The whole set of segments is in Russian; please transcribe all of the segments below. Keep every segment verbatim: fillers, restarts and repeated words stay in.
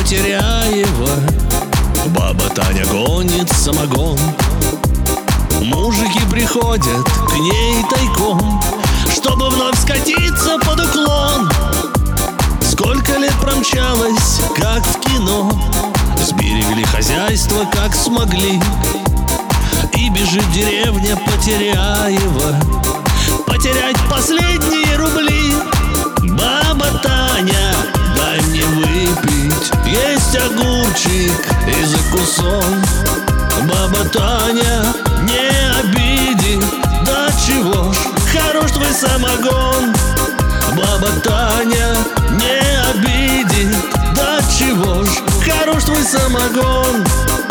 Потеряева баба Таня гонит самогон. Мужики приходят к ней тайком, чтобы вновь скатиться под уклон. Сколько лет промчалось, как в кино, сберегли хозяйство, как смогли. И бежит деревня Потеряева потерять последние рубли. Баба Таня, дай мне выпить, есть огурчик и закусон. Баба Таня не обидит, да чего ж, хорош твой самогон. Баба Таня не обидит, да чего ж, хорош твой самогон.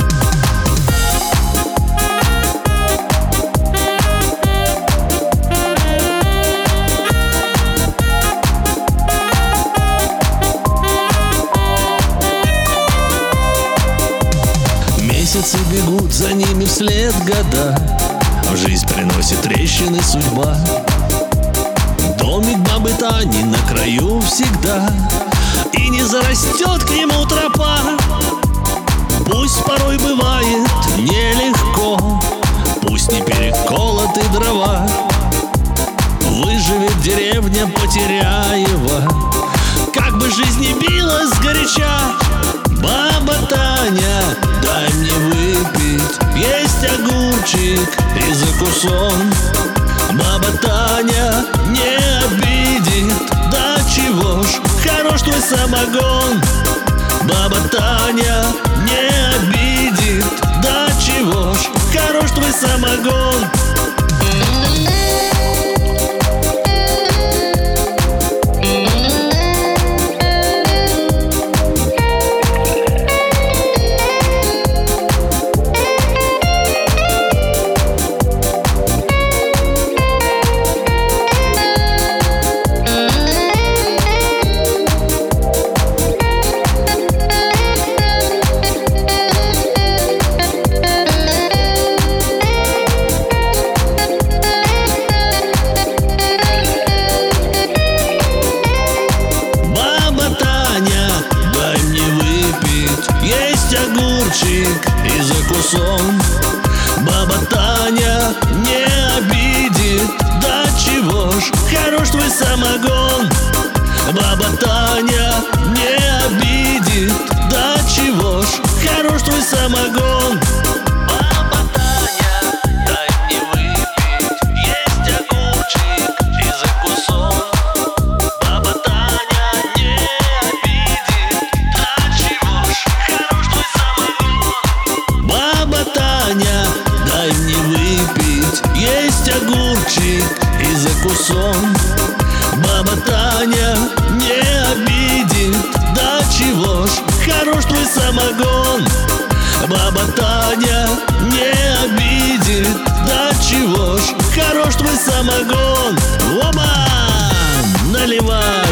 Месяцы бегут, за ними вслед года, в жизнь приносит трещины судьба. Домик бабы Тани на краю всегда, и не зарастет к нему тропа. Пусть порой бывает нелегко, пусть не переколоты дрова, выживет деревня Потеряева, как бы жизнь не билась сгоряча. Баба Таня, дай мне выпить, есть огурчик и закусон. Баба Таня не обидит, да чего ж, хорош твой самогон. Баба Таня не обидит, да чего ж, хорош твой самогон. Есть огурчик и закусон. Баба Таня не обидит, да чего ж, хорош твой самогон. Баба Таня не обидит, да чего ж, хорош твой самогон. Баба Таня, дай мне выпить, есть огурчик и закусон. Баба Таня не обидит, да чего ж, хорош твой самогон. Баба Таня, дай мне выпить, есть огурчик и закусон. Баба Таня не обидит, да чего ж, хорош твой самогон. Баба Таня не обидит, да чего ж, хорош твой самогон. Оба, наливай.